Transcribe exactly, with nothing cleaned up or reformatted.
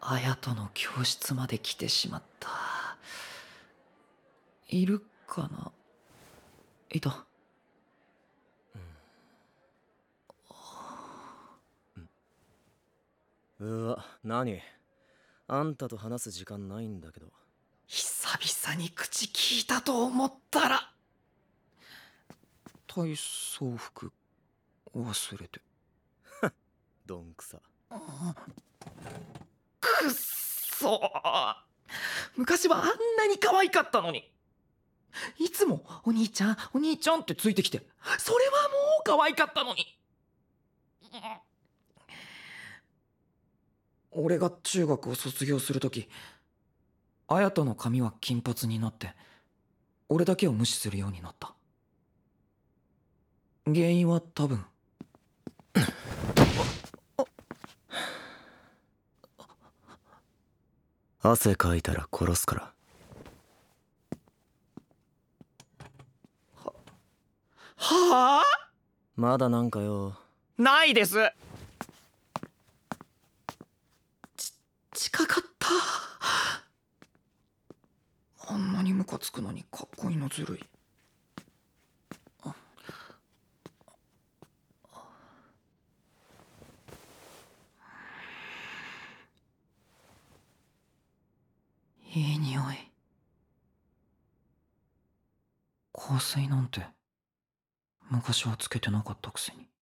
隼人の教室まで来てしまった。いるかな。いた。 うわ、何？あんたと話す時間ないんだけど。 久々に口聞いたと思ったら体操服忘れて。 どんくさ。 くっそー、昔はあんなに可愛かったのに。いつもお兄ちゃんお兄ちゃんってついてきて、それはもう可愛かったのに。俺が中学を卒業するとき、綾人の髪は金髪になって俺だけを無視するようになった。原因は多分汗かいたら殺すから。 はあ。 まだなんかよ。 ないです。ち近かった。あんなにムカつくのにかっこいいのずるい。いい匂い。香水なんて昔はつけてなかったくせに。